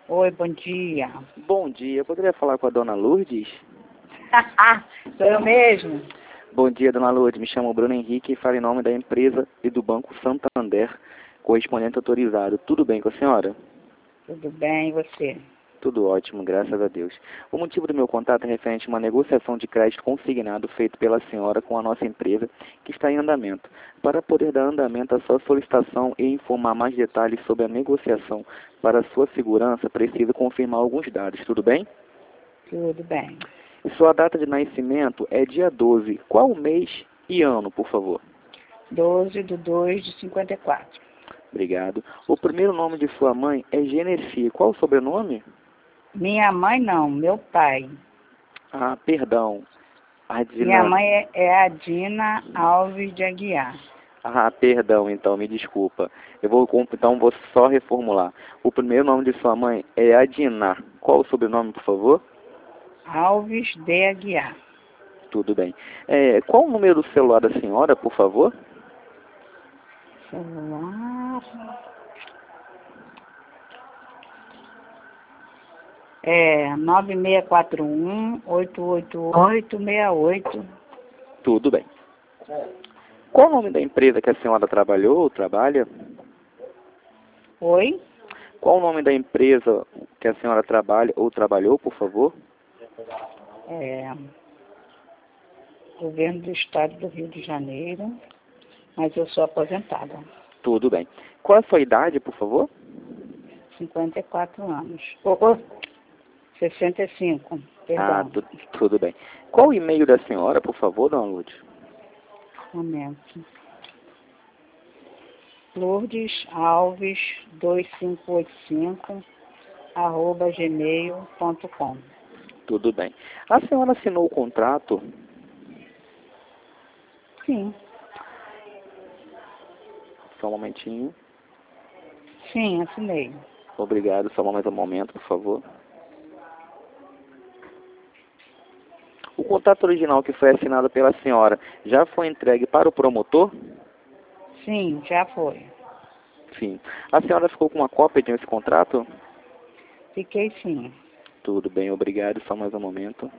Oi, bom dia. Bom dia, eu poderia falar com a dona Lourdes? Sou eu mesmo. Bom dia, dona Lourdes. Me chamo Bruno Henrique e falo em nome da empresa e do Banco Santander, correspondente autorizado. Tudo bem com a senhora? Tudo bem, e você? Tudo ótimo, graças a Deus. O motivo do meu contato é referente a uma negociação de crédito consignado feito pela senhora com a nossa empresa, que está em andamento. Para poder dar andamento à sua solicitação e informar mais detalhes sobre a negociação para a sua segurança, preciso confirmar alguns dados. Tudo bem? Tudo bem. Sua data de nascimento é dia 12. Qual mês e ano, por favor? 12/2/54. Obrigado. O primeiro nome de sua mãe é Genesi. Qual o sobrenome? Minha mãe não, meu pai. Ah, perdão. Minha Adina. mãe é a Dina Alves de Aguiar. Ah, perdão, então, me desculpa. Então vou só reformular. O primeiro nome de sua mãe é Adina. Qual o sobrenome, por favor? Alves de Aguiar. Tudo bem. Qual o número do celular da senhora, por favor? Celular. É 9641-888-68. Tudo bem. Qual o nome da empresa que a senhora trabalhou ou trabalha? Oi? Qual o nome da empresa que a senhora trabalha ou trabalhou, por favor? Governo do Estado do Rio de Janeiro, mas eu sou aposentada. Tudo bem. Qual a sua idade, por favor? 54 anos. 65, Ah, perdão. tudo bem. Qual o e-mail da senhora, por favor, dona Lourdes? Momento. Lourdes Alves 2585 @gmail.com. Tudo bem. A senhora assinou o contrato? Sim. Só um momentinho. Sim, assinei. Obrigado. Só mais um momento, por favor. O contrato original que foi assinado pela senhora já foi entregue para o promotor? Sim, já foi. Sim. A senhora ficou com uma cópia desse contrato? Fiquei sim. Tudo bem, obrigado. Só mais um momento.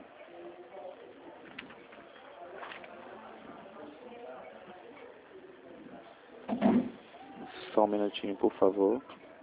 Só um minutinho, por favor.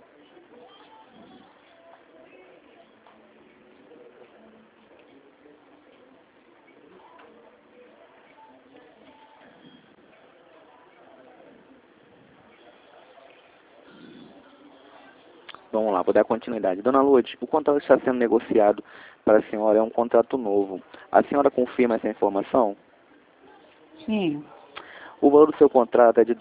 Vamos lá, vou dar continuidade. Dona Lourdes, o contrato que está sendo negociado para a senhora é um contrato novo. A senhora confirma essa informação? Sim. O valor do seu contrato é de R$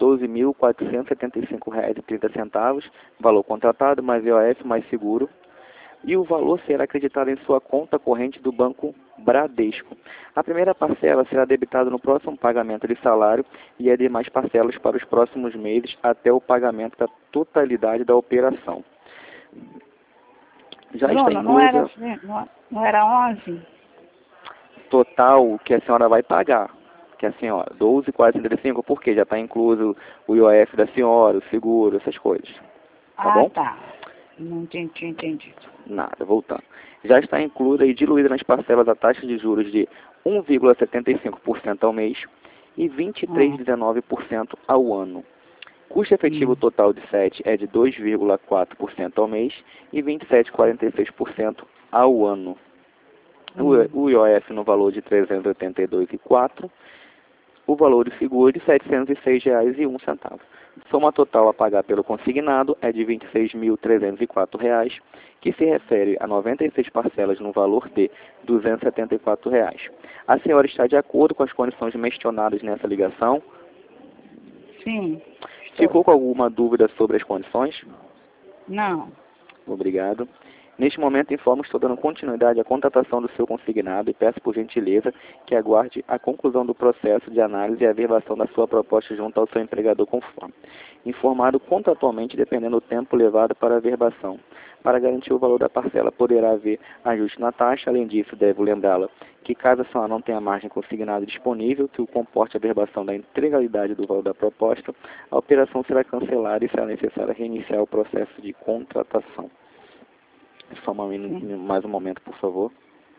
12.475,30, valor contratado, mais IOF, mais seguro. E o valor será acreditado em sua conta corrente do Banco Bradesco. A primeira parcela será debitada no próximo pagamento de salário e as demais parcelas para os próximos meses até o pagamento da totalidade da operação. Já está Bruno, não era, inclusa assim, não era 11? total que a senhora vai pagar. Que a senhora, 12.475, porque já está incluso o IOF da senhora, o seguro, essas coisas. Tá bom? Tá. Não tinha entendido. Nada, voltando. Já está incluída e diluída nas parcelas a taxa de juros de 1,75% ao mês e 23,19% ao ano. Custo efetivo total de SET é de 2,4% ao mês e 27,46% ao ano. O IOF no valor de R$ 382,04, o valor do seguro de R$ 706,01. Soma total a pagar pelo consignado é de R$ 26.304, que se refere a 96 parcelas no valor de R$ 274. A senhora está de acordo com as condições mencionadas nessa ligação? Sim. Ficou com alguma dúvida sobre as condições? Não. Obrigado. Neste momento, informo que estou dando continuidade à contratação do seu consignado e peço por gentileza que aguarde a conclusão do processo de análise e averbação da sua proposta junto ao seu empregador conforme. Informado contratualmente, dependendo do tempo levado para a averbação. Para garantir o valor da parcela, poderá haver ajuste na taxa. Além disso, devo lembrá-la que caso a senhora não tenha margem consignada disponível que o comporte a averbação da integralidade do valor da proposta, a operação será cancelada e será necessário reiniciar o processo de contratação. só mais um momento, por favor.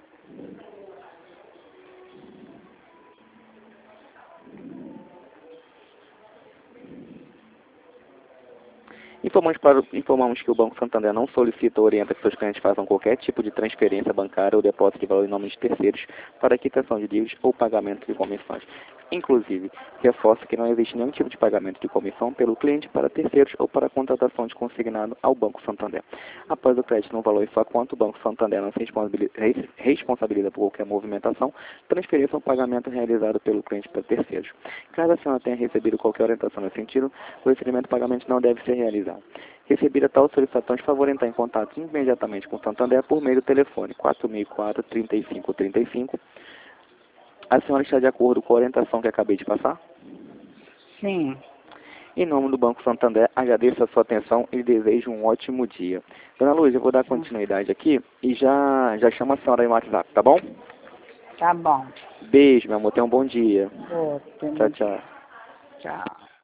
Informamos que o Banco Santander não solicita ou orienta que seus clientes façam qualquer tipo de transferência bancária ou depósito de valor em nome de terceiros para quitação de dívidas ou pagamento de comissões. Inclusive, reforça que não existe nenhum tipo de pagamento de comissão pelo cliente para terceiros ou para contratação de consignado ao Banco Santander. Após o crédito no valor em sua conta, o Banco Santander não se responsabiliza por qualquer movimentação, transferência ou pagamento realizado pelo cliente para terceiros. Caso a senhora tenha recebido qualquer orientação nesse sentido, o recebimento de pagamento não deve ser realizado. Recebida tal solicitação, de favor entrar em contato imediatamente com o Santander por meio do telefone 4004-3535. A senhora está de acordo com a orientação que acabei de passar? Sim. Em nome do Banco Santander, agradeço a sua atenção e desejo um ótimo dia. Dona Luiz, eu vou dar continuidade aqui e já chamo a senhora aí no WhatsApp, tá bom? Tá bom. Beijo, meu amor. Tenha um bom dia. Outro. Tchau, tchau. Tchau.